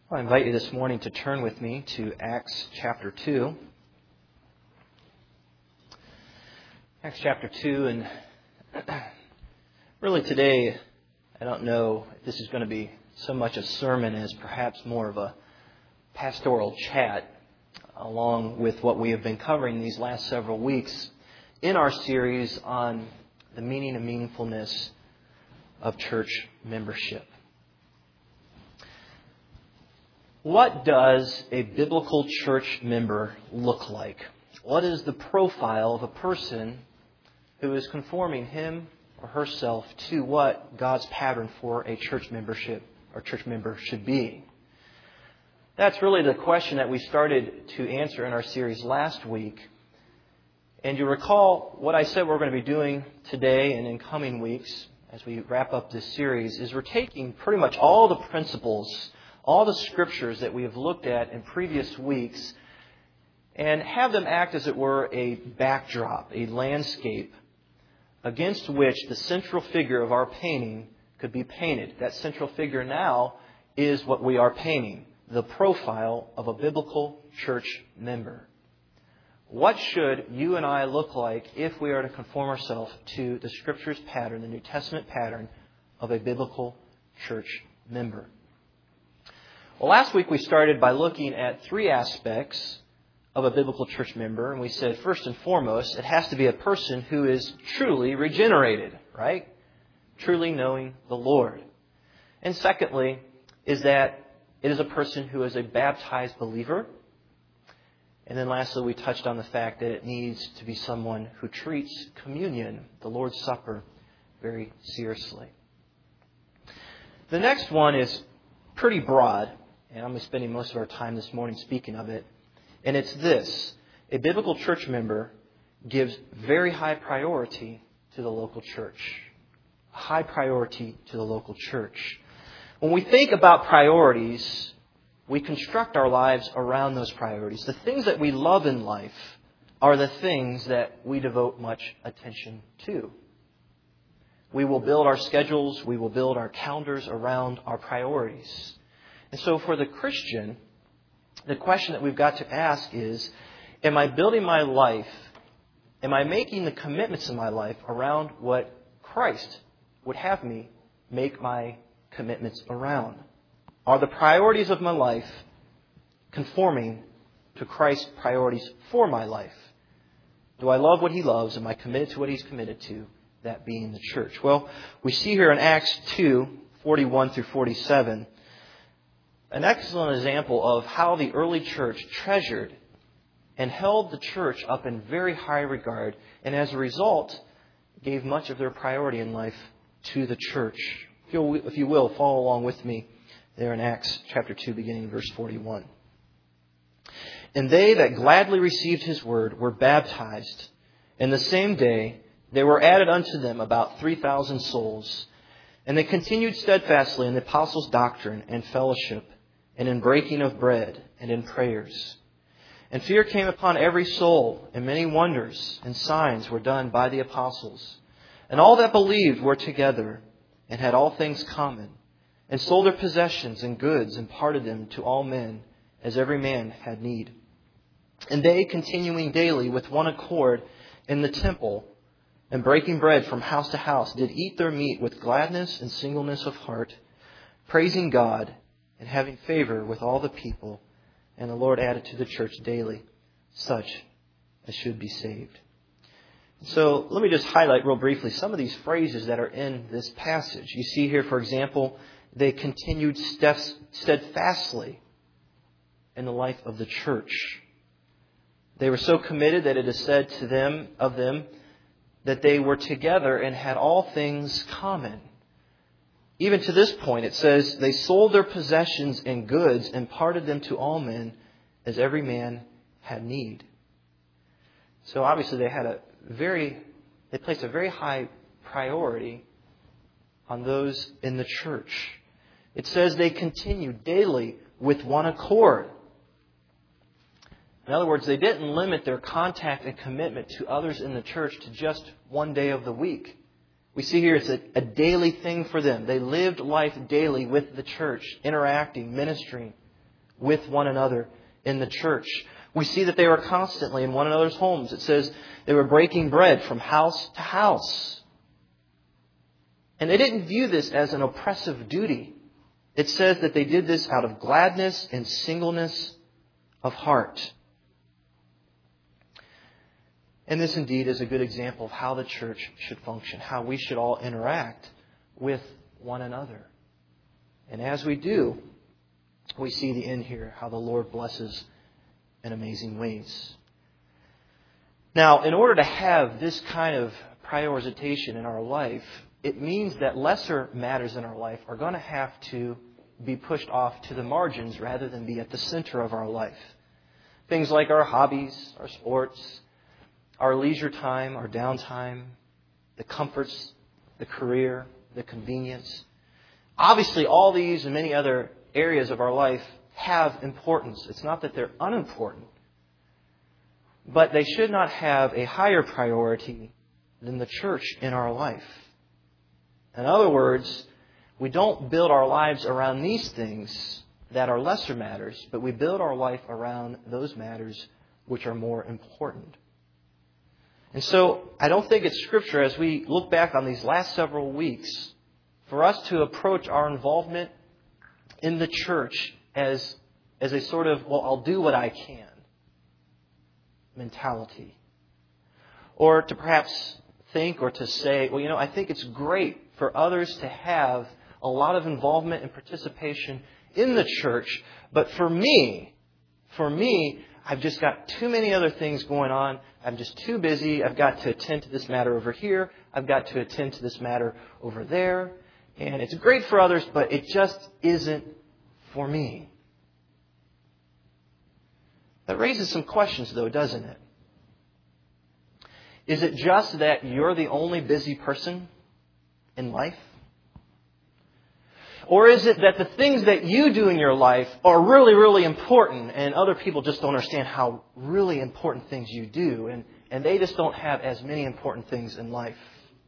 I invite you this morning to turn with me to Acts chapter 2. Acts chapter 2, and really today, I don't know if this is going to be so much a sermon as perhaps more of a pastoral chat, along with what we have been covering these last several weeks in our series on the meaning and meaningfulness of church membership. What does a biblical church member look like? What is the profile of a person who is conforming him or herself to what God's pattern for a church membership or church member should be? That's really the question that we started to answer in our series last week. And you recall what I said we're going to be doing today and in coming weeks as we wrap up this series is we're taking pretty much all the principles, all the scriptures that we have looked at in previous weeks, and have them act, as it were, a backdrop, a landscape against which the central figure of our painting could be painted. That central figure now is what we are painting, the profile of a biblical church member. What should you and I look like if we are to conform ourselves to the Scripture's pattern, the New Testament pattern of a biblical church member? Well, last week we started by looking at three aspects of a biblical church member. And we said, first and foremost, it has to be a person who is truly regenerated, right? Truly knowing the Lord. And secondly, is that it is a person who is a baptized believer. And then lastly, we touched on the fact that it needs to be someone who treats communion, the Lord's Supper, very seriously. The next one is pretty broad, and I'm spending most of our time this morning speaking of it. And it's this: a biblical church member gives very high priority to the local church. High priority to the local church. When we think about priorities, we construct our lives around those priorities. The things that we love in life are the things that we devote much attention to. We will build our schedules, we will build our calendars around our priorities. And so for the Christian, the question that we've got to ask is, am I building my life, am I making the commitments in my life around what Christ would have me make my commitments around? Are the priorities of my life conforming to Christ's priorities for my life? Do I love what He loves? Am I committed to what He's committed to? That being the church. Well, we see here in Acts 2, 41 through 47, an excellent example of how the early church treasured and held the church up in very high regard, and as a result, gave much of their priority in life to the church. If you will, follow along with me there in Acts chapter 2, beginning in verse 41. And they that gladly received His word were baptized, and the same day there were added unto them about 3,000 souls. And they continued steadfastly in the apostles' doctrine and fellowship, and in breaking of bread, and in prayers. And fear came upon every soul, and many wonders and signs were done by the apostles. And all that believed were together, and had all things common, and sold their possessions and goods, and parted them to all men, as every man had need. And they, continuing daily with one accord in the temple, and breaking bread from house to house, did eat their meat with gladness and singleness of heart, praising God, and having favor with all the people. And the Lord added to the church daily such as should be saved. So let me just highlight real briefly some of these phrases that are in this passage. You see here, for example, they continued steadfastly in the life of the church. They were so committed that it is said to them, of them, that they were together and had all things common. Even to this point, it says, they sold their possessions and goods and parted them to all men as every man had need. So obviously they placed a very high priority on those in the church. It says they continued daily with one accord. In other words, they didn't limit their contact and commitment to others in the church to just one day of the week. We see here it's a daily thing for them. They lived life daily with the church, interacting, ministering with one another in the church. We see that they were constantly in one another's homes. It says they were breaking bread from house to house. And they didn't view this as an oppressive duty. It says that they did this out of gladness and singleness of heart. And this indeed is a good example of how the church should function, how we should all interact with one another. And as we do, we see the end here, how the Lord blesses in amazing ways. Now, in order to have this kind of prioritization in our life, it means that lesser matters in our life are going to have to be pushed off to the margins rather than be at the center of our life. Things like our hobbies, our sports, our leisure time, our downtime, the comforts, the career, the convenience. Obviously, all these and many other areas of our life have importance. It's not that they're unimportant, but they should not have a higher priority than the church in our life. In other words, we don't build our lives around these things that are lesser matters, but we build our life around those matters which are more important. And so I don't think it's Scripture, as we look back on these last several weeks, for us to approach our involvement in the church as a sort of, well, I'll do what I can mentality. Or to perhaps think or to say, well, I think it's great for others to have a lot of involvement and participation in the church, but for me, I've just got too many other things going on. I'm just too busy. I've got to attend to this matter over here. I've got to attend to this matter over there. And it's great for others, but it just isn't for me. That raises some questions, though, doesn't it? Is it just that you're the only busy person in life? Or is it that the things that you do in your life are really, really important and other people just don't understand how really important things you do and they just don't have as many important things in life?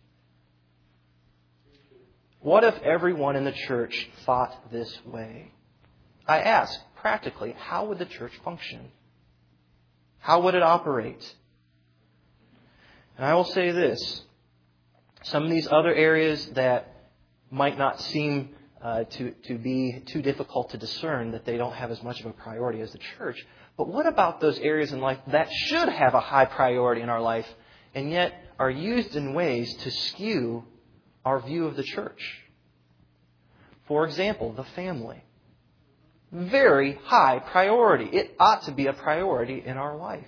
What if everyone in the church thought this way? I ask, practically, how would the church function? How would it operate? And I will say this. Some of these other areas that might not seem to be too difficult to discern, that they don't have as much of a priority as the church. But what about those areas in life that should have a high priority in our life and yet are used in ways to skew our view of the church? For example, the family. Very high priority. It ought to be a priority in our life.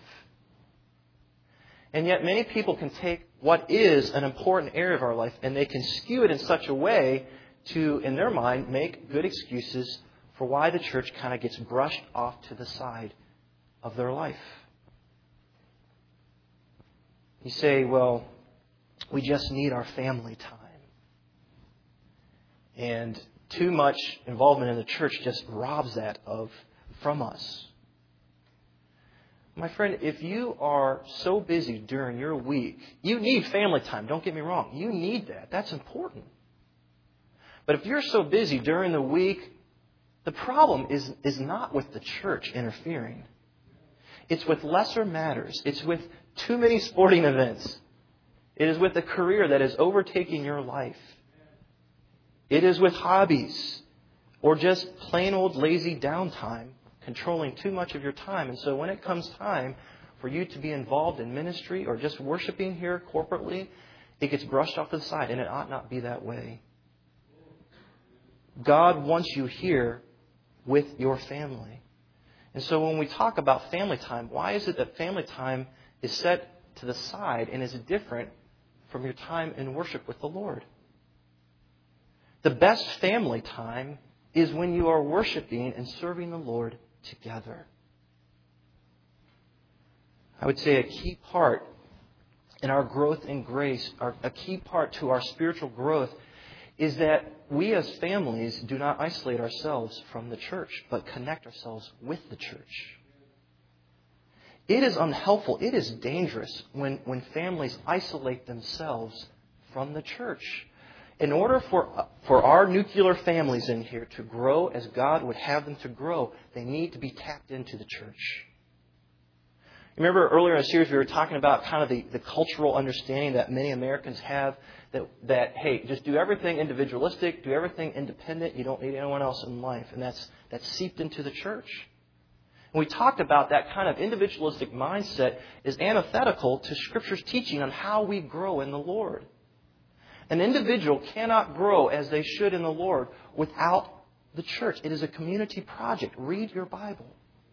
And yet many people can take what is an important area of our life and they can skew it in such a way to, in their mind, make good excuses for why the church kind of gets brushed off to the side of their life. You say, well, we just need our family time. And too much involvement in the church just robs that from us. My friend, if you are so busy during your week, you need family time. Don't get me wrong. You need that. That's important. But if you're so busy during the week, the problem is not with the church interfering. It's with lesser matters. It's with too many sporting events. It is with a career that is overtaking your life. It is with hobbies or just plain old lazy downtime controlling too much of your time. And so when it comes time for you to be involved in ministry or just worshiping here corporately, it gets brushed off to the side, and it ought not be that way. God wants you here with your family. And so when we talk about family time, why is it that family time is set to the side and is different from your time in worship with the Lord? The best family time is when you are worshiping and serving the Lord together. I would say a key part in our growth in grace, a key part to our spiritual growth, is that we as families do not isolate ourselves from the church, but connect ourselves with the church. It is unhelpful, it is dangerous when families isolate themselves from the church. In order for our nuclear families in here to grow as God would have them to grow, they need to be tapped into the church. Remember earlier in the series we were talking about kind of the cultural understanding that many Americans have that hey, just do everything individualistic, do everything independent, you don't need anyone else in life. And that's seeped into the church. And we talked about that kind of individualistic mindset is antithetical to Scripture's teaching on how we grow in the Lord. An individual cannot grow as they should in the Lord without the church. It is a community project. Read your Bible.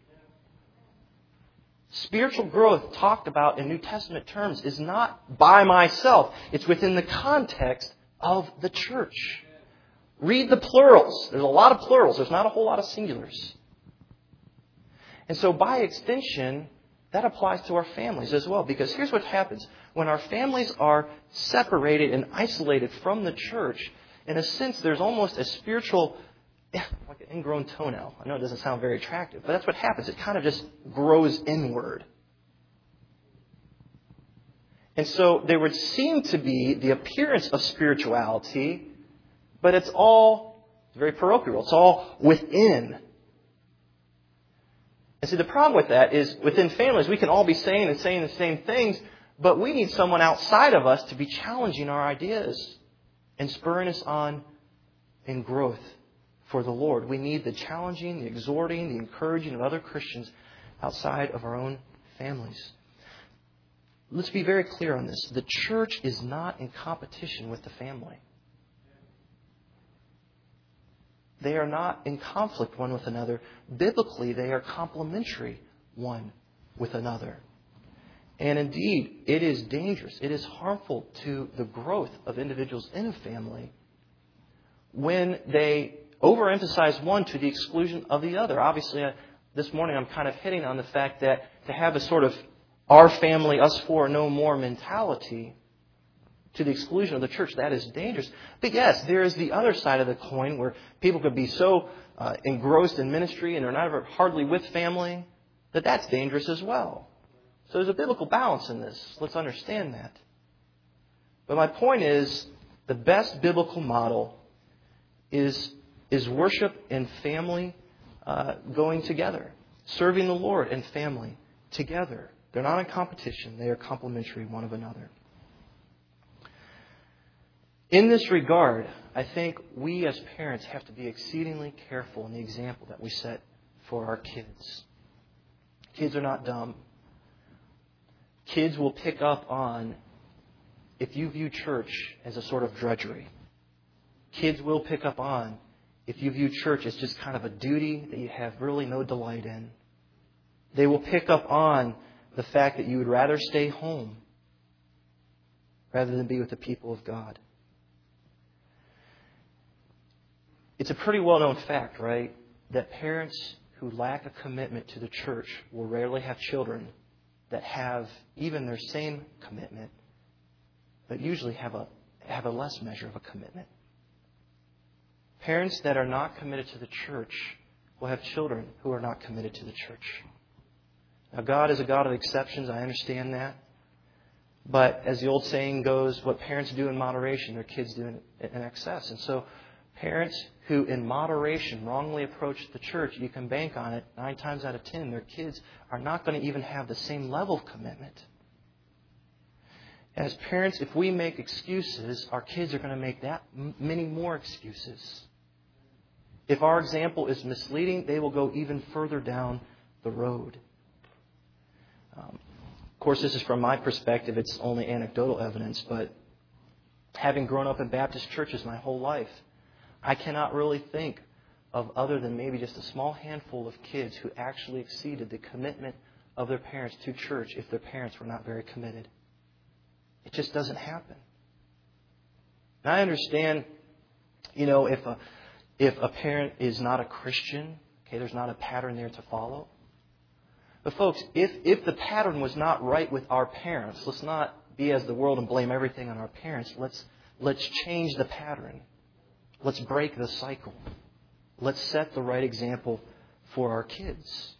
Spiritual growth talked about in New Testament terms is not by myself. It's within the context of the church. Read the plurals. There's a lot of plurals. There's not a whole lot of singulars. And so by extension, that applies to our families as well. Because here's what happens. When our families are separated and isolated from the church, in a sense, there's almost a spiritual, like an ingrown toenail. I know it doesn't sound very attractive, but that's what happens. It kind of just grows inward. And so there would seem to be the appearance of spirituality, but it's very parochial. It's all within. And see, the problem with that is within families, we can all be saying the same things, but we need someone outside of us to be challenging our ideas and spurring us on in growth for the Lord. We need the challenging, the exhorting, the encouraging of other Christians outside of our own families. Let's be very clear on this. The church is not in competition with the family. They are not in conflict one with another. Biblically, they are complementary one with another. And indeed, it is dangerous. It is harmful to the growth of individuals in a family when they overemphasize one to the exclusion of the other. Obviously, this morning I'm kind of hitting on the fact that to have a sort of our family, us four, no more mentality to the exclusion of the church, that is dangerous. But yes, there is the other side of the coin where people could be so engrossed in ministry and they're not hardly with family that that's dangerous as well. So there's a biblical balance in this. Let's understand that. But my point is, the best biblical model is worship and family going together. Serving the Lord and family together. They're not in competition. They are complementary one of another. In this regard, I think we as parents have to be exceedingly careful in the example that we set for our kids. Kids are not dumb. Kids will pick up on if you view church as a sort of drudgery. Kids will pick up on if you view church as just kind of a duty that you have really no delight in. They will pick up on the fact that you would rather stay home rather than be with the people of God. It's a pretty well-known fact, right, that parents who lack a commitment to the church will rarely have children that have even their same commitment, but usually have a less measure of a commitment. Parents that are not committed to the church will have children who are not committed to the church. Now, God is a God of exceptions. I understand that. But as the old saying goes, what parents do in moderation, their kids do in excess. And so parents who in moderation wrongly approach the church, you can bank on it, 9 times out of 10, their kids are not going to even have the same level of commitment. As parents, if we make excuses, our kids are going to make that many more excuses. If our example is misleading, they will go even further down the road. Of course, this is from my perspective. It's only anecdotal evidence, but having grown up in Baptist churches my whole life, I cannot really think of other than maybe just a small handful of kids who actually exceeded the commitment of their parents to church if their parents were not very committed. It just doesn't happen. And I understand, if a parent is not a Christian, okay, there's not a pattern there to follow. But folks, if the pattern was not right with our parents, let's not be as the world and blame everything on our parents. Let's change the pattern. Let's break the cycle. Let's set the right example for our kids.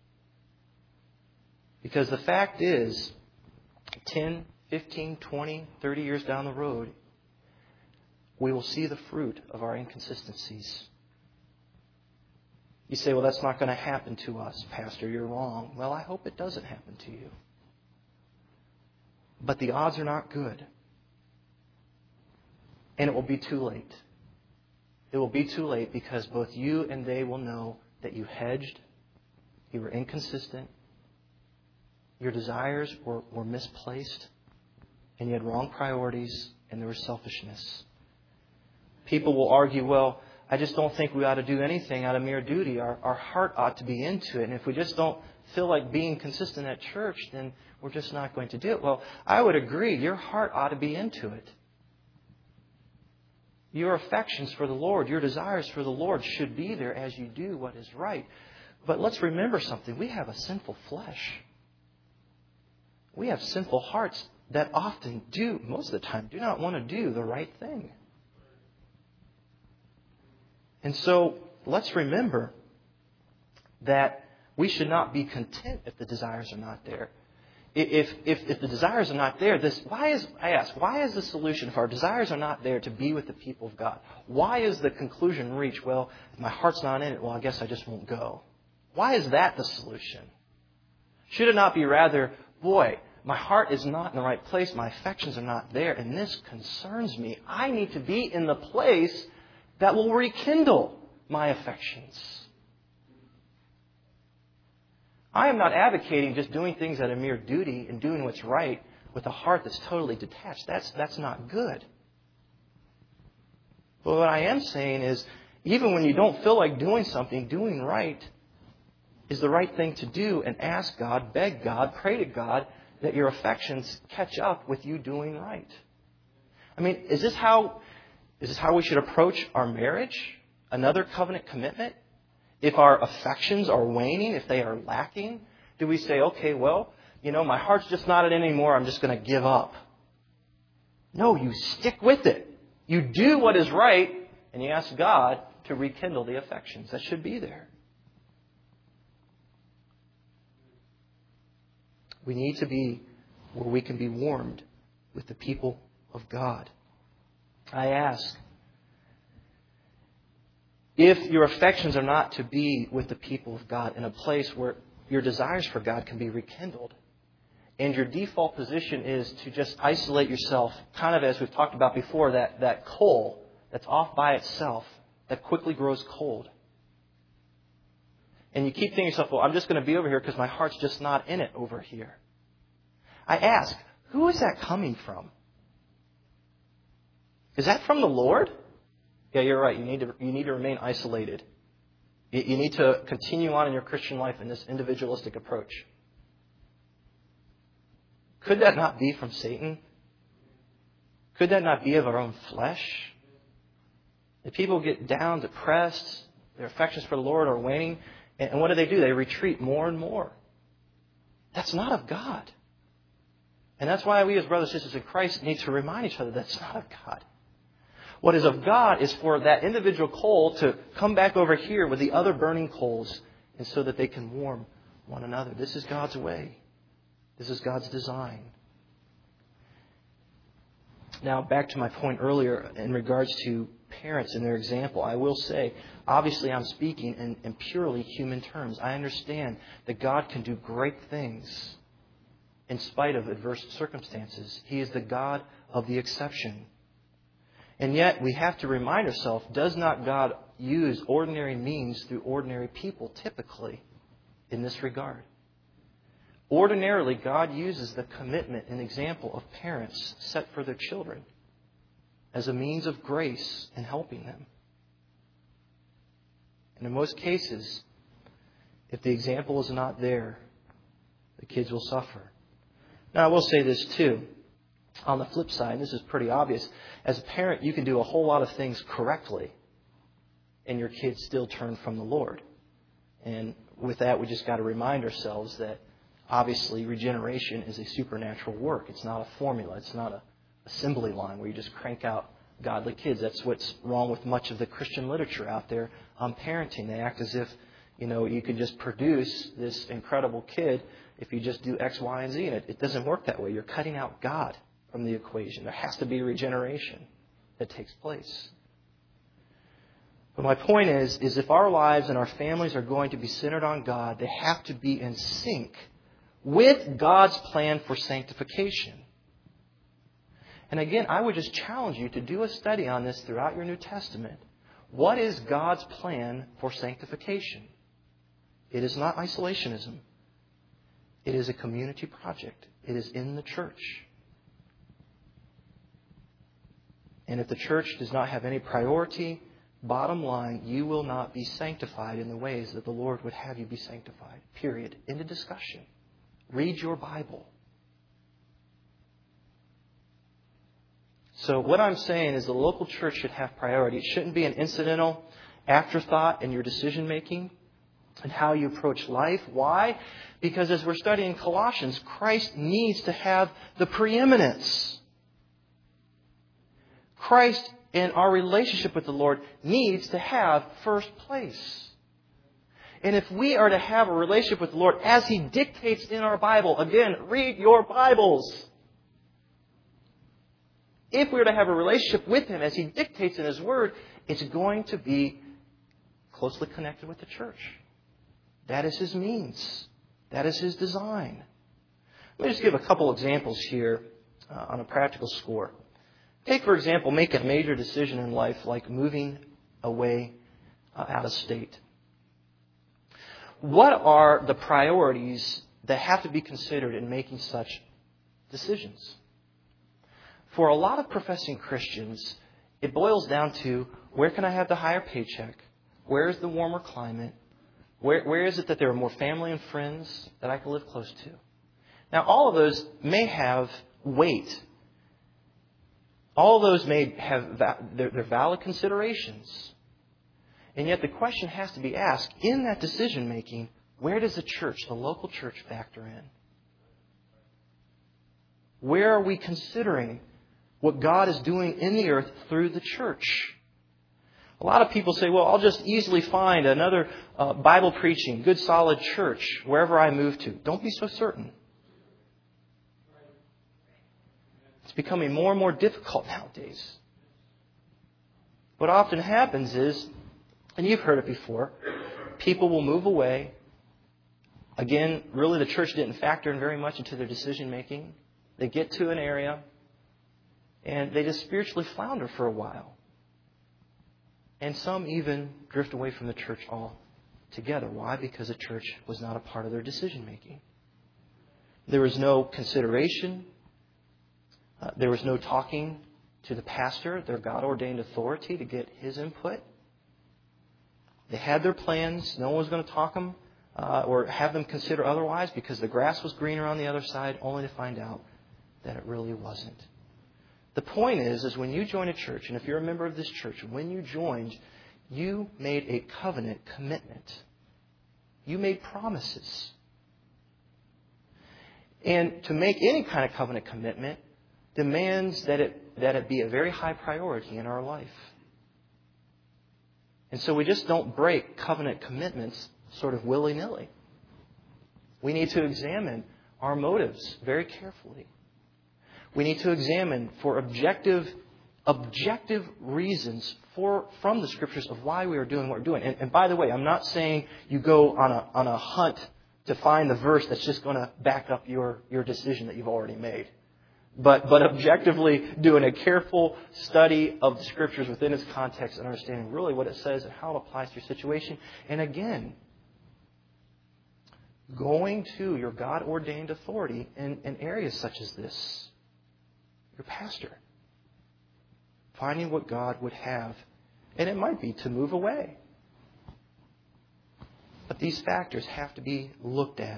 Because the fact is, 10, 15, 20, 30 years down the road, we will see the fruit of our inconsistencies. You say, well, that's not going to happen to us, Pastor. You're wrong. Well, I hope it doesn't happen to you. But the odds are not good. And it will be too late. It will be too late because both you and they will know that you hedged, you were inconsistent, your desires were misplaced, and you had wrong priorities, and there was selfishness. People will argue, well, I just don't think we ought to do anything out of mere duty. Our heart ought to be into it. And if we just don't feel like being consistent at church, then we're just not going to do it. Well, I would agree. Your heart ought to be into it. Your affections for the Lord, your desires for the Lord should be there as you do what is right. But let's remember something. We have a sinful flesh. We have sinful hearts that often most of the time, do not want to do the right thing. And so let's remember that we should not be content if the desires are not there. If the desires are not there, why is the solution, if our desires are not there, to be with the people of God? Why is the conclusion reached, well, if my heart's not in it, well, I guess I just won't go? Why is that the solution? Should it not be rather, boy, my heart is not in the right place, my affections are not there, and this concerns me. I need to be in the place that will rekindle my affections. I am not advocating just doing things out of mere duty and doing what's right with a heart that's totally detached. That's not good. But what I am saying is, even when you don't feel like doing something, doing right is the right thing to do, and ask God, beg God, pray to God that your affections catch up with you doing right. I mean, is this how we should approach our marriage? Another covenant commitment? If our affections are waning, if they are lacking, do we say, okay, well, my heart's just not in it anymore, I'm just going to give up? No, you stick with it. You do what is right, and you ask God to rekindle the affections that should be there. We need to be where we can be warmed with the people of God. I ask, if your affections are not to be with the people of God in a place where your desires for God can be rekindled, and your default position is to just isolate yourself, kind of as we've talked about before, that coal that's off by itself, that quickly grows cold. And you keep thinking to yourself, well, I'm just going to be over here because my heart's just not in it over here. I ask, who is that coming from? Is that from the Lord? Yeah, you're right. You need to remain isolated. You need to continue on in your Christian life in this individualistic approach. Could that not be from Satan? Could that not be of our own flesh? If people get down, depressed, their affections for the Lord are waning, and what do? They retreat more and more. That's not of God. And that's why we as brothers and sisters in Christ need to remind each other that's not of God. What is of God is for that individual coal to come back over here with the other burning coals, and so that they can warm one another. This is God's way. This is God's design. Now, back to my point earlier in regards to parents and their example. I will say, obviously I'm speaking in purely human terms. I understand that God can do great things in spite of adverse circumstances. He is the God of the exception. And yet we have to remind ourselves, does not God use ordinary means through ordinary people typically in this regard? Ordinarily, God uses the commitment and example of parents set for their children as a means of grace in helping them. And in most cases, if the example is not there, the kids will suffer. Now, I will say this too. On the flip side, this is pretty obvious. As a parent, you can do a whole lot of things correctly, and your kids still turn from the Lord. And with that, we just got to remind ourselves that obviously regeneration is a supernatural work. It's not a formula. It's not a assembly line where you just crank out godly kids. That's what's wrong with much of the Christian literature out there on parenting. They act as if, you can just produce this incredible kid if you just do X, Y, and Z. And it doesn't work that way. You're cutting out God from the equation. There has to be regeneration that takes place. But my point is if our lives and our families are going to be centered on God, they have to be in sync with God's plan for sanctification. And again, I would just challenge you to do a study on this throughout your New Testament. What is God's plan for sanctification? It is not isolationism. It is a community project. It is in the church. And if the church does not have any priority, bottom line, you will not be sanctified in the ways that the Lord would have you be sanctified. Period. End of discussion. Read your Bible. So what I'm saying is the local church should have priority. It shouldn't be an incidental afterthought in your decision making and how you approach life. Why? Because as we're studying Colossians, Christ needs to have the preeminence. Christ in our relationship with the Lord needs to have first place. And if we are to have a relationship with the Lord as He dictates in our Bible, again, read your Bibles. If we are to have a relationship with Him as He dictates in His Word, it's going to be closely connected with the church. That is His means. That is His design. Let me just give a couple examples here on a practical score. Take, for example, make a major decision in life like moving away out of state. What are the priorities that have to be considered in making such decisions? For a lot of professing Christians, it boils down to where can I have the higher paycheck? Where is the warmer climate? Where is it that there are more family and friends that I can live close to? Now, all of those may have weight. All of those may have they're valid considerations. And yet the question has to be asked, in that decision making, where does the church, the local church, factor in? Where are we considering what God is doing in the earth through the church? A lot of people say, well, I'll just easily find another Bible preaching, good solid church wherever I move to. Don't be so certain. It's becoming more and more difficult nowadays. What often happens is, and you've heard it before, people will move away. Again, really the church didn't factor in very much into their decision making. They get to an area and they just spiritually flounder for a while. And some even drift away from the church altogether. Why? Because the church was not a part of their decision making. There was no consideration. There was no talking to the pastor, their God-ordained authority, to get his input. They had their plans. No one was going to talk them or have them consider otherwise because the grass was greener on the other side, only to find out that it really wasn't. The point is when you join a church, and if you're a member of this church, when you joined, you made a covenant commitment. You made promises. And to make any kind of covenant commitment demands that it be a very high priority in our life. And so we just don't break covenant commitments sort of willy-nilly. We need to examine our motives very carefully. We need to examine for objective reasons from the Scriptures of why we are doing what we're doing. And by the way, I'm not saying you go on a hunt to find the verse that's just going to back up your decision that you've already made. But objectively doing a careful study of the Scriptures within its context and understanding really what it says and how it applies to your situation. And again, going to your God-ordained authority in areas such as this. Your pastor. Finding what God would have. And it might be to move away. But these factors have to be looked at.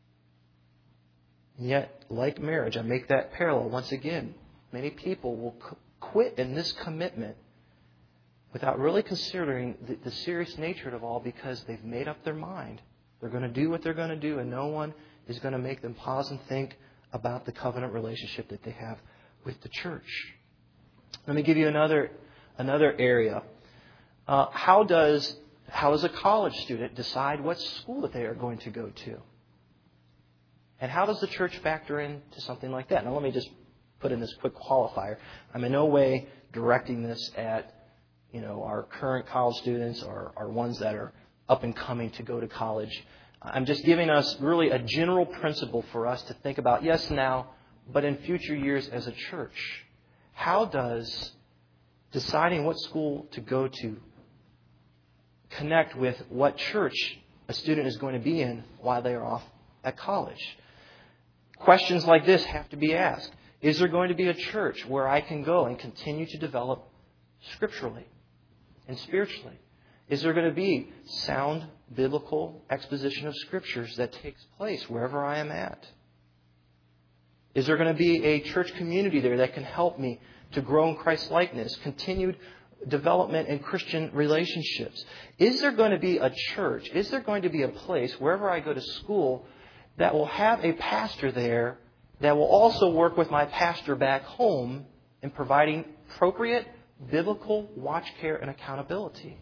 And yet, like marriage, I make that parallel once again. Many people will quit in this commitment without really considering the serious nature of it all because they've made up their mind. They're going to do what they're going to do and no one is going to make them pause and think about the covenant relationship that they have with the church. Let me give you another area. How does a college student decide what school that they are going to go to? And how does the church factor into something like that? Now, let me just put in this quick qualifier. I'm in no way directing this at, our current college students or ones that are up and coming to go to college. I'm just giving us really a general principle for us to think about, yes, now, but in future years as a church. How does deciding what school to go to connect with what church a student is going to be in while they are off at college? Questions like this have to be asked. Is there going to be a church where I can go and continue to develop scripturally and spiritually? Is there going to be sound biblical exposition of scriptures that takes place wherever I am at? Is there going to be a church community there that can help me to grow in Christ's likeness, continued development in Christian relationships? Is there going to be a church? Is there going to be a place wherever I go to school that will have a pastor there that will also work with my pastor back home in providing appropriate biblical watch, care, and accountability?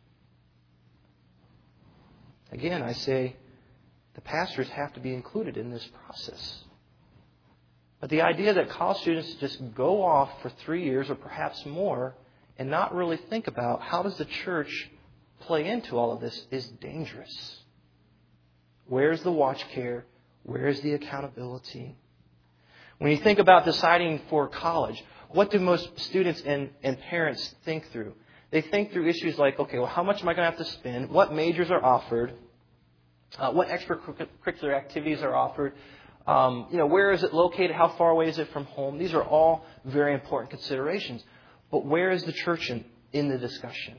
Again, I say the pastors have to be included in this process. But the idea that college students just go off for 3 years or perhaps more and not really think about how does the church play into all of this is dangerous. Where's the watch care? Where's the accountability? When you think about deciding for college, what do most students and parents think through? They think through issues like, okay, well, how much am I going to have to spend? What majors are offered? What extracurricular activities are offered? Where is it located? How far away is it from home? These are all very important considerations. But where is the church in the discussion?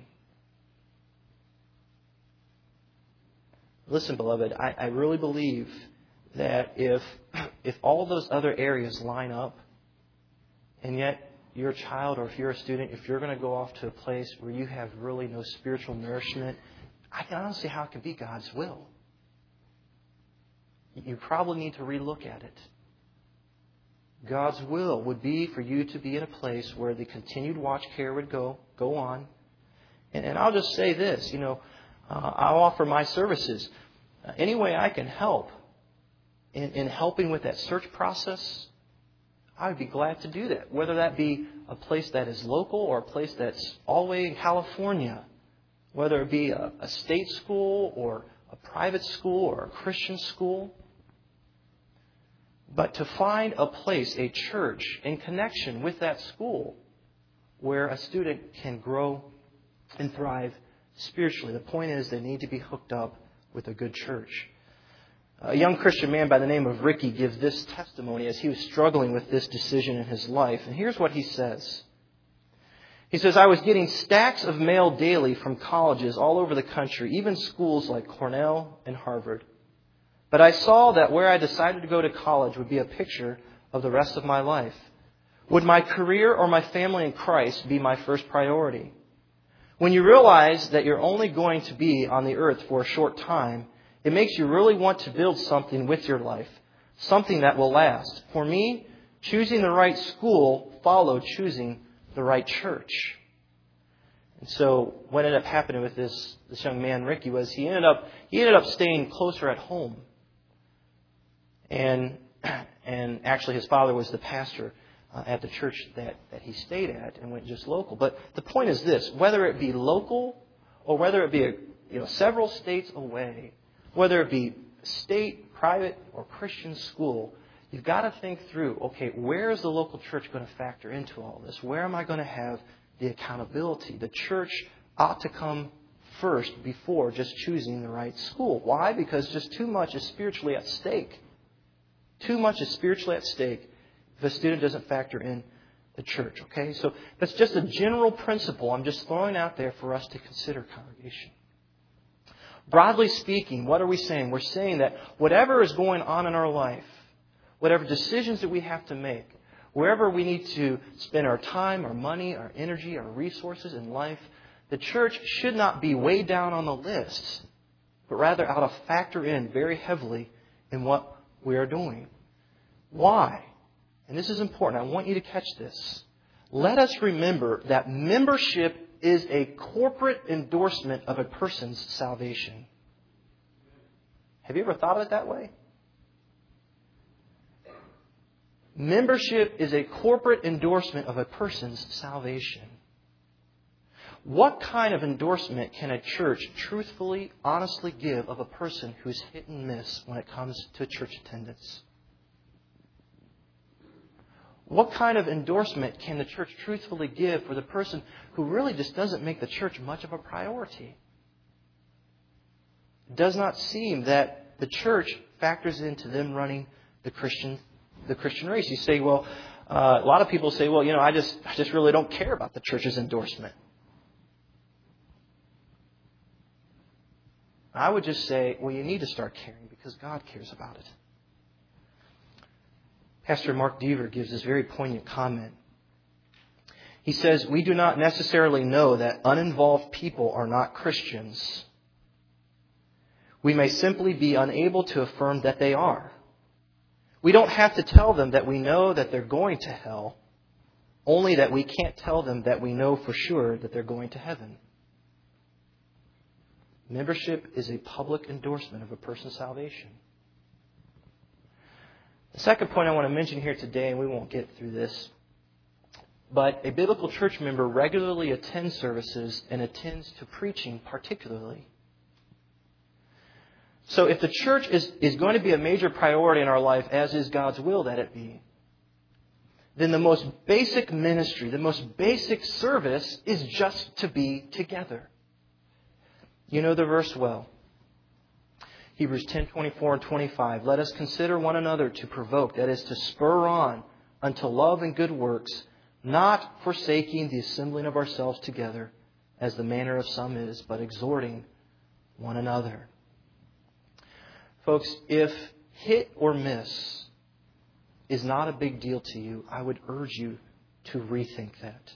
Listen, beloved, I really believe that if all those other areas line up, and yet you're a child or if you're a student, if you're going to go off to a place where you have really no spiritual nourishment, I can honestly see how it can be God's will. You probably need to relook at it. God's will would be for you to be in a place where the continued watch care would go on. And I'll just say this, I'll offer my services. Any way I can help in helping with that search process, I would be glad to do that. Whether that be a place that is local or a place that's all the way in California. Whether it be a state school or a private school or a Christian school. But to find a place, a church, in connection with that school where a student can grow and thrive spiritually. The point is they need to be hooked up with a good church. A young Christian man by the name of Ricky gives this testimony as he was struggling with this decision in his life. And here's what he says. He says, I was getting stacks of mail daily from colleges all over the country, even schools like Cornell and Harvard. But I saw that where I decided to go to college would be a picture of the rest of my life. Would my career or my family in Christ be my first priority? When you realize that you're only going to be on the earth for a short time, it makes you really want to build something with your life, something that will last. For me, choosing the right school followed choosing the right church. And so what ended up happening with this young man, Ricky, was he ended up staying closer at home. And actually his father was the pastor at the church that he stayed at and went just local. But the point is this, whether it be local or whether it be several states away, whether it be state, private, or Christian school, you've got to think through, okay, where is the local church going to factor into all this? Where am I going to have the accountability? The church ought to come first before just choosing the right school. Why? Because just too much is spiritually at stake. Too much is spiritually at stake if a student doesn't factor in the church. Okay? So that's just a general principle I'm just throwing out there for us to consider, congregation. Broadly speaking, what are we saying? We're saying that whatever is going on in our life, whatever decisions that we have to make, wherever we need to spend our time, our money, our energy, our resources in life, the church should not be way down on the list, but rather ought to factor in very heavily in what we are doing. Why? And this is important. I want you to catch this. Let us remember that membership is a corporate endorsement of a person's salvation. Have you ever thought of it that way? Membership is a corporate endorsement of a person's salvation. What kind of endorsement can a church truthfully, honestly give of a person who's hit and miss when it comes to church attendance? What kind of endorsement can the church truthfully give for the person who really just doesn't make the church much of a priority? It does not seem that the church factors into them running the Christian race. You say, well, a lot of people say, well, I just really don't care about the church's endorsement. I would just say, well, you need to start caring because God cares about it. Pastor Mark Deaver gives this very poignant comment. He says, we do not necessarily know that uninvolved people are not Christians. We may simply be unable to affirm that they are. We don't have to tell them that we know that they're going to hell, only that we can't tell them that we know for sure that they're going to heaven. Membership is a public endorsement of a person's salvation. The second point I want to mention here today, and we won't get through this, but a biblical church member regularly attends services and attends to preaching particularly. So if the church is going to be a major priority in our life, as is God's will that it be, then the most basic ministry, the most basic service is just to be together. You know the verse well. Hebrews 10:24 and 25. Let us consider one another to provoke, that is to spur on unto love and good works, not forsaking the assembling of ourselves together, as the manner of some is, but exhorting one another. Folks, if hit or miss is not a big deal to you, I would urge you to rethink that.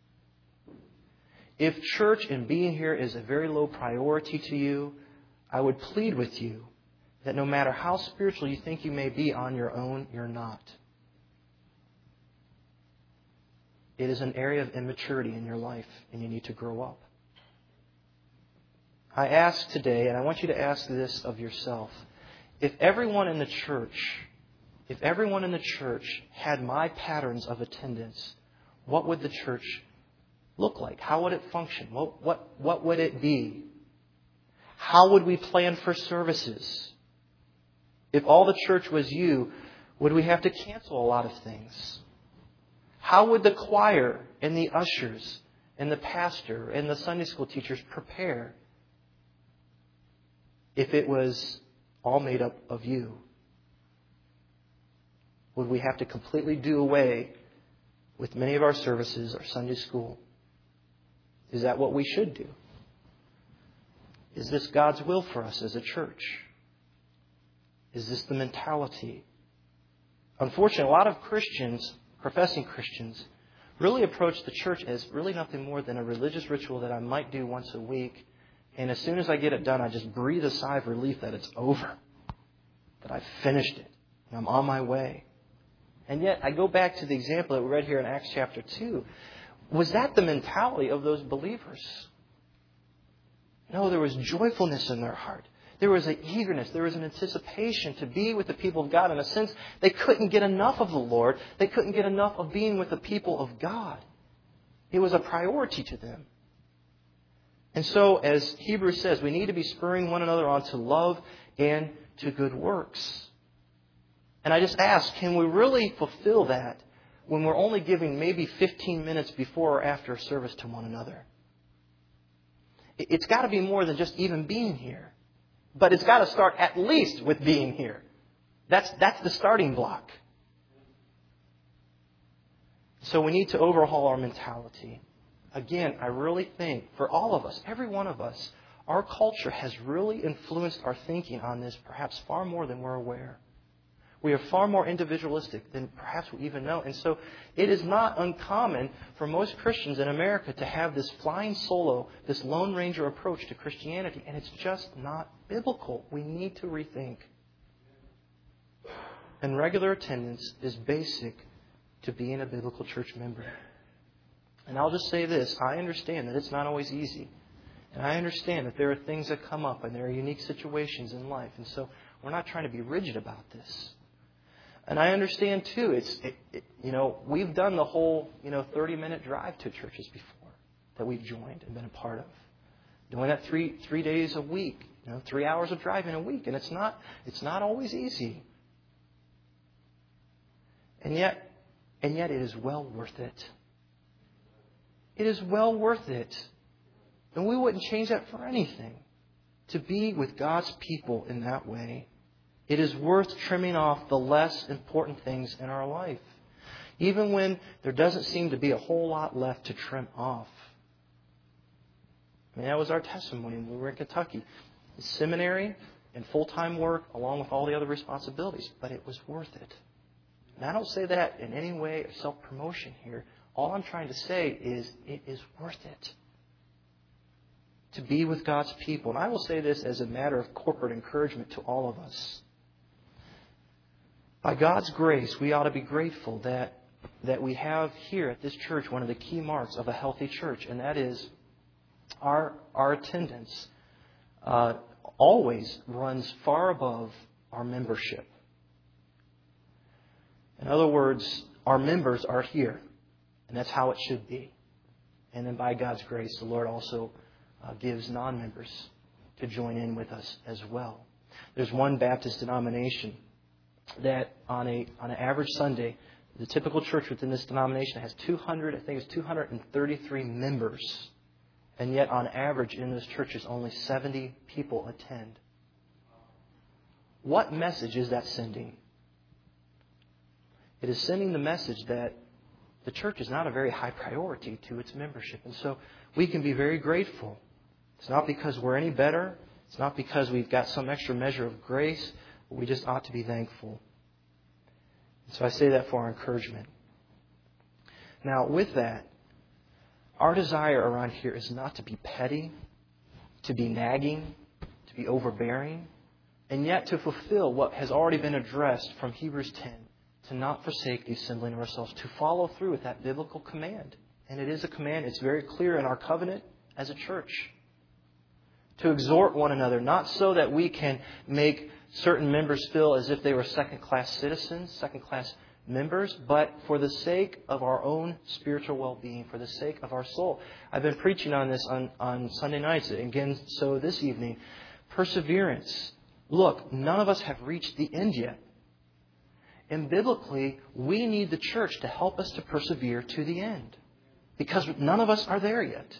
If church and being here is a very low priority to you, I would plead with you that no matter how spiritual you think you may be on your own, you're not. It is an area of immaturity in your life, and you need to grow up. I ask today, and I want you to ask this of yourself, if everyone in the church had my patterns of attendance, what would the church look like? How would it function? What would it be? How would we plan for services? If all the church was you, would we have to cancel a lot of things? How would the choir and the ushers and the pastor and the Sunday school teachers prepare if it was all made up of you? Would we have to completely do away with many of our services or Sunday school? Is that what we should do? Is this God's will for us as a church? Is this the mentality? Unfortunately, a lot of Christians, professing Christians, really approach the church as really nothing more than a religious ritual that I might do once a week. And as soon as I get it done, I just breathe a sigh of relief that it's over, that I've finished it, and I'm on my way. And yet, I go back to the example that we read here in Acts chapter 2. Was that the mentality of those believers? No, there was joyfulness in their heart. There was an eagerness. There was an anticipation to be with the people of God. In a sense, they couldn't get enough of the Lord. They couldn't get enough of being with the people of God. It was a priority to them. And so, as Hebrews says, we need to be spurring one another on to love and to good works. And I just ask, can we really fulfill that when we're only giving maybe 15 minutes before or after service to one another? It's got to be more than just even being here. But it's got to start at least with being here. That's the starting block. So we need to overhaul our mentality. Again, I really think for all of us, every one of us, our culture has really influenced our thinking on this perhaps far more than we're aware. We are far more individualistic than perhaps we even know. And so it is not uncommon for most Christians in America to have this flying solo, this Lone Ranger approach to Christianity. And it's just not biblical. We need to rethink. And regular attendance is basic to being a biblical church member. And I'll just say this. I understand that it's not always easy. And I understand that there are things that come up and there are unique situations in life. And so we're not trying to be rigid about this. And I understand too, we've done the whole, 30-minute drive to churches before that we've joined and been a part of. Doing that three days a week, 3 hours of driving a week. And it's not always easy. And yet it is well worth it. It is well worth it. And we wouldn't change that for anything. To be with God's people in that way. It is worth trimming off the less important things in our life. Even when there doesn't seem to be a whole lot left to trim off. I mean, that was our testimony when we were in Kentucky. Seminary and full-time work along with all the other responsibilities. But it was worth it. And I don't say that in any way of self-promotion here. All I'm trying to say is it is worth it to be with God's people. And I will say this as a matter of corporate encouragement to all of us. By God's grace, we ought to be grateful that we have here at this church one of the key marks of a healthy church, and that is our attendance always runs far above our membership. In other words, our members are here, and that's how it should be. And then by God's grace, the Lord also gives non-members to join in with us as well. There's one Baptist denomination that on an average Sunday, the typical church within this denomination has 233 members. And yet on average in those churches, only 70 people attend. What message is that sending? It is sending the message that the church is not a very high priority to its membership. And so we can be very grateful. It's not because we're any better. It's not because we've got some extra measure of grace. But we just ought to be thankful. So I say that for our encouragement. Now, with that, our desire around here is not to be petty, to be nagging, to be overbearing, and yet to fulfill what has already been addressed from Hebrews 10, to not forsake the assembling of ourselves, to follow through with that biblical command. And it is a command. It's very clear in our covenant as a church. To exhort one another, not so that we can make certain members feel as if they were second-class citizens, second-class members, but for the sake of our own spiritual well-being, for the sake of our soul. I've been preaching on this on Sunday nights, again, so this evening. Perseverance. Look, none of us have reached the end yet. And biblically, we need the church to help us to persevere to the end. Because none of us are there yet.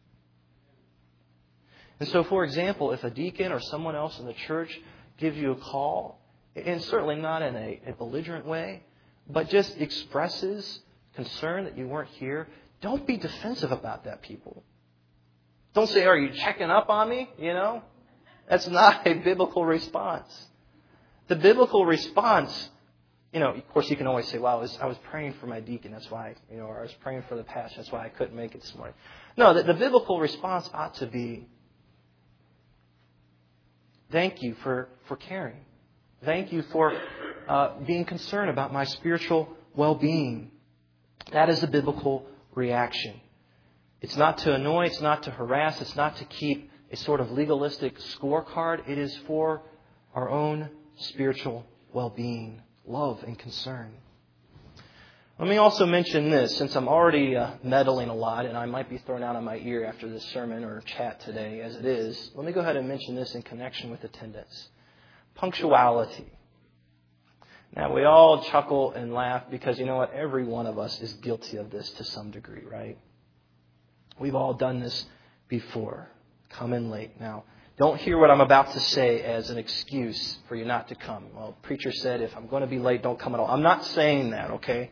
And so, for example, if a deacon or someone else in the church gives you a call, and certainly not in a belligerent way, but just expresses concern that you weren't here, don't be defensive about that, people. Don't say, "Are you checking up on me?" That's not a biblical response. The biblical response, of course you can always say, "Well, I was praying for my deacon, that's why, or I was praying for the pastor, that's why I couldn't make it this morning." No, the biblical response ought to be, "Thank you for caring. Thank you for being concerned about my spiritual well-being." That is the biblical reaction. It's not to annoy, it's not to harass, it's not to keep a sort of legalistic scorecard. It is for our own spiritual well-being, love and concern. Let me also mention this, since I'm already meddling a lot and I might be thrown out of my ear after this sermon or chat today as it is. Let me go ahead and mention this in connection with attendance. Punctuality. Now, we all chuckle and laugh because, every one of us is guilty of this to some degree, right? We've all done this before. Come in late. Now, don't hear what I'm about to say as an excuse for you not to come. Well, preacher said if I'm going to be late, don't come at all. I'm not saying that, okay?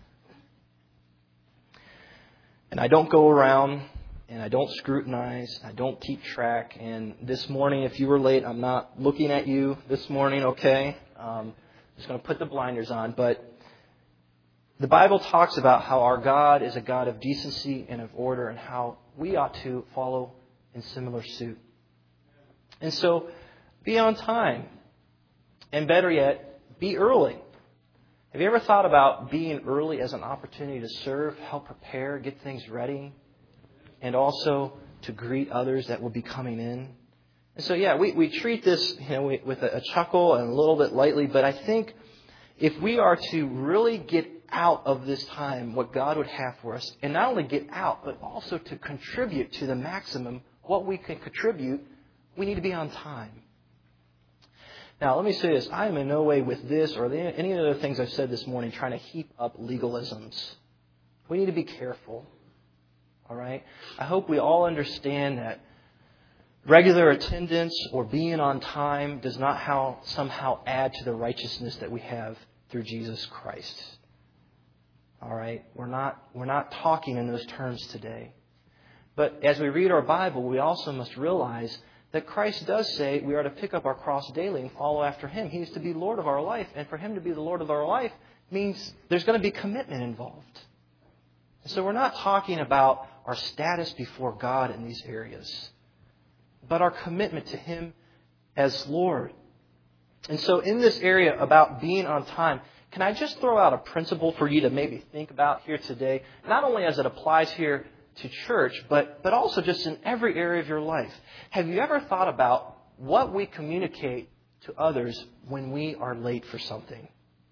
And I don't go around and I don't scrutinize. I don't keep track. And this morning, if you were late, I'm not looking at you this morning, okay? I'm just going to put the blinders on. But the Bible talks about how our God is a God of decency and of order and how we ought to follow in similar suit. And so, be on time. And better yet, be early. Have you ever thought about being early as an opportunity to serve, help prepare, get things ready, and also to greet others that will be coming in? And so, we treat this with a chuckle and a little bit lightly, but I think if we are to really get out of this time what God would have for us, and not only get out, but also to contribute to the maximum what we can contribute, we need to be on time. Now, let me say this. I am in no way with this or any of the things I've said this morning trying to heap up legalisms. We need to be careful. All right? I hope we all understand that regular attendance or being on time does not somehow add to the righteousness that we have through Jesus Christ. All right? We're not talking in those terms today. But as we read our Bible, we also must realize that Christ does say we are to pick up our cross daily and follow after Him. He is to be Lord of our life. And for Him to be the Lord of our life means there's going to be commitment involved. And so we're not talking about our status before God in these areas, but our commitment to Him as Lord. And so in this area about being on time, can I just throw out a principle for you to maybe think about here today, not only as it applies here to church, but also just in every area of your life. Have you ever thought about what we communicate to others when we are late for something?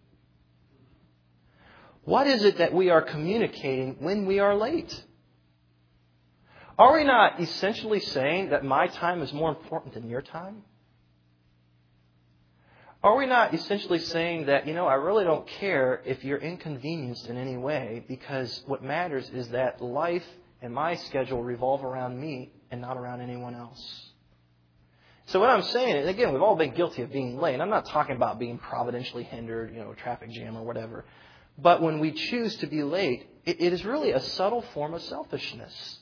What is it that we are communicating when we are late? Are we not essentially saying that my time is more important than your time? Are we not essentially saying that, I really don't care if you're inconvenienced in any way, because what matters is that life and my schedule revolve around me and not around anyone else? So what I'm saying, and again, we've all been guilty of being late. I'm not talking about being providentially hindered, a traffic jam or whatever. But when we choose to be late, it is really a subtle form of selfishness.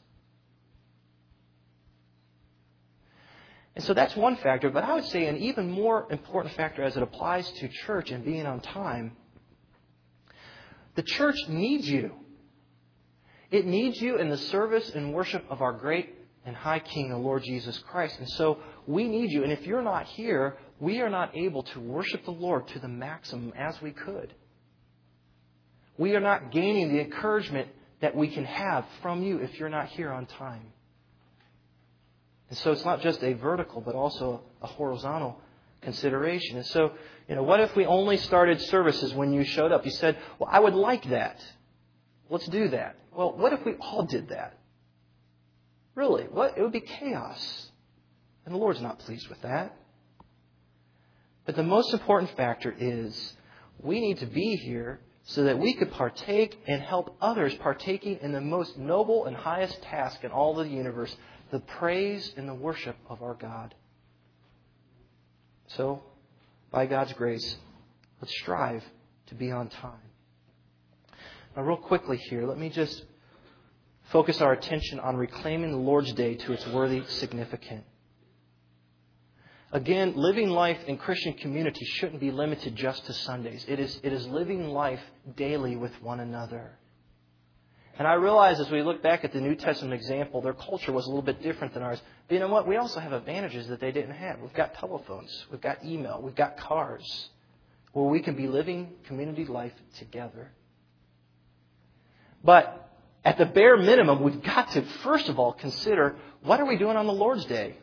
And so that's one factor. But I would say an even more important factor as it applies to church and being on time, the church needs you. It needs you in the service and worship of our great and high King, the Lord Jesus Christ. And so we need you. And if you're not here, we are not able to worship the Lord to the maximum as we could. We are not gaining the encouragement that we can have from you if you're not here on time. And so it's not just a vertical, but also a horizontal consideration. And so, what if we only started services when you showed up? You said, well, I would like that. Let's do that. Well, what if we all did that? Really? It would be chaos. And the Lord's not pleased with that. But the most important factor is we need to be here so that we could partake and help others partaking in the most noble and highest task in all of the universe, the praise and the worship of our God. So, by God's grace, let's strive to be on time. Now, real quickly here, let me just focus our attention on reclaiming the Lord's Day to its worthy significance. Again, living life in Christian community shouldn't be limited just to Sundays. It is living life daily with one another. And I realize as we look back at the New Testament example, their culture was a little bit different than ours. But you know what? We also have advantages that they didn't have. We've got telephones. We've got email. We've got cars where we can be living community life together. But at the bare minimum, we've got to, first of all, consider what are we doing on the Lord's Day?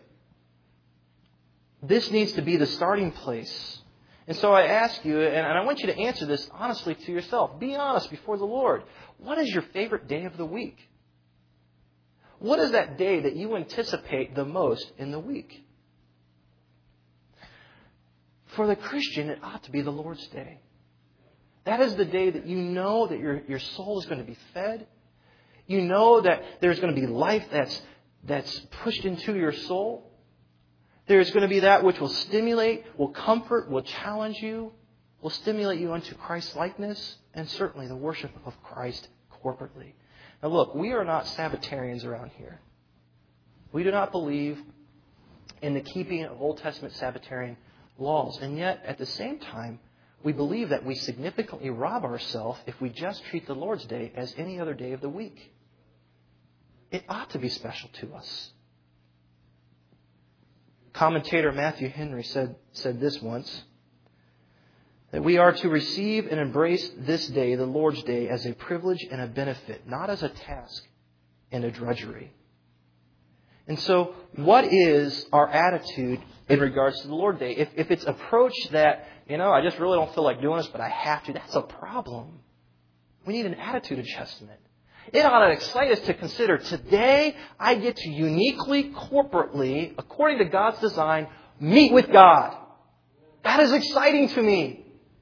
This needs to be the starting place. And so I ask you, and I want you to answer this honestly to yourself. Be honest before the Lord. What is your favorite day of the week? What is that day that you anticipate the most in the week? For the Christian, it ought to be the Lord's Day. That is the day that you know that your soul is going to be fed. You know that there's going to be life that's pushed into your soul. There's going to be that which will stimulate, will comfort, will challenge you, will stimulate you unto Christ's likeness, and certainly the worship of Christ corporately. Now look, we are not Sabbatarians around here. We do not believe in the keeping of Old Testament Sabbatarian laws. And yet, at the same time, we believe that we significantly rob ourselves if we just treat the Lord's Day as any other day of the week. It ought to be special to us. Commentator Matthew Henry said this once, that we are to receive and embrace this day, the Lord's Day, as a privilege and a benefit, not as a task and a drudgery. And so what is our attitude in regards to the Lord's Day? If it's approached that, I just really don't feel like doing this, but I have to, that's a problem. We need an attitude adjustment. It ought to excite us to consider, today I get to uniquely, corporately, according to God's design, meet with God. That is exciting to me.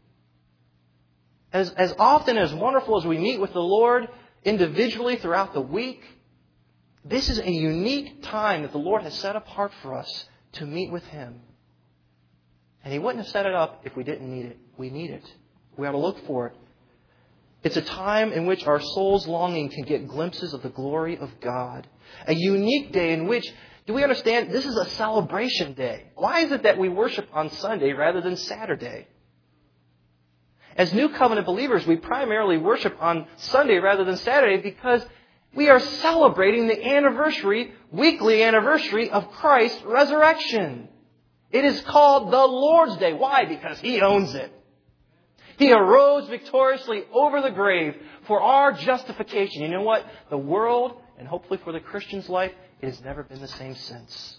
As often, as wonderful as we meet with the Lord individually throughout the week, this is a unique time that the Lord has set apart for us to meet with Him. And He wouldn't have set it up if we didn't need it. We need it. We ought to look for it. It's a time in which our soul's longing can get glimpses of the glory of God. A unique day in which, do we understand, this is a celebration day. Why is it that we worship on Sunday rather than Saturday? As New Covenant believers, we primarily worship on Sunday rather than Saturday because we are celebrating the weekly anniversary of Christ's resurrection. It is called the Lord's Day. Why? Because He owns it. He arose victoriously over the grave for our justification. You know what? The world, and hopefully for the Christian's life, it has never been the same since.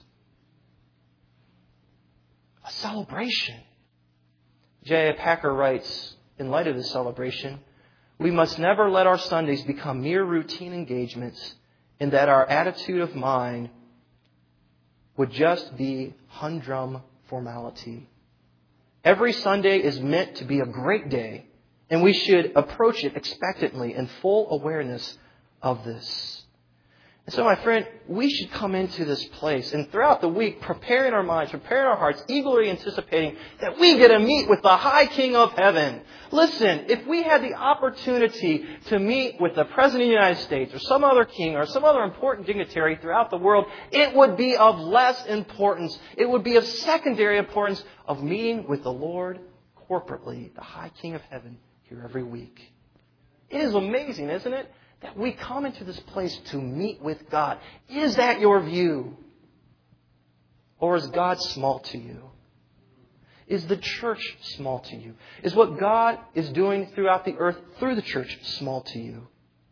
A celebration. J.I. Packer writes, in light of this celebration, we must never let our Sundays become mere routine engagements, and that our attitude of mind would just be humdrum formality. Every Sunday is meant to be a great day, and we should approach it expectantly in full awareness of this. And so, my friend, we should come into this place and throughout the week, preparing our minds, preparing our hearts, eagerly anticipating that we get to meet with the High King of Heaven. Listen, if we had the opportunity to meet with the President of the United States or some other king or some other important dignitary throughout the world, it would be of less importance. It would be of secondary importance of meeting with the Lord corporately, the High King of Heaven, here every week. It is amazing, isn't it? That we come into this place to meet with God. Is that your view? Or is God small to you? Is the church small to you? Is what God is doing throughout the earth through the church small to you?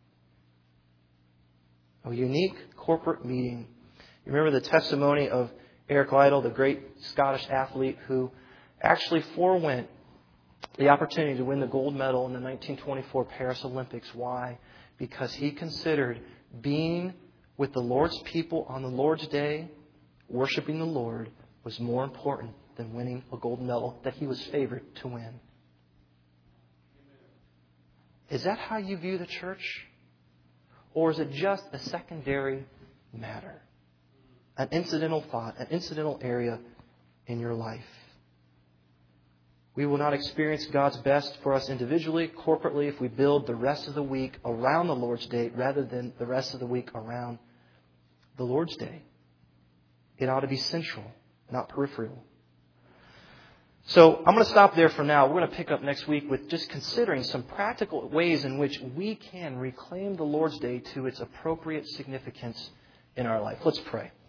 A unique corporate meeting. You remember the testimony of Eric Liddell, the great Scottish athlete who actually forewent the opportunity to win the gold medal in the 1924 Paris Olympics. Why? Because he considered being with the Lord's people on the Lord's Day, worshiping the Lord, was more important than winning a gold medal that he was favored to win. Is that how you view the church? Or is it just a secondary matter? An incidental thought, an incidental area in your life? We will not experience God's best for us individually, corporately, if we build the rest of the week around the Lord's Day rather than the rest of the week around the Lord's Day. It ought to be central, not peripheral. So I'm going to stop there for now. We're going to pick up next week with just considering some practical ways in which we can reclaim the Lord's Day to its appropriate significance in our life. Let's pray.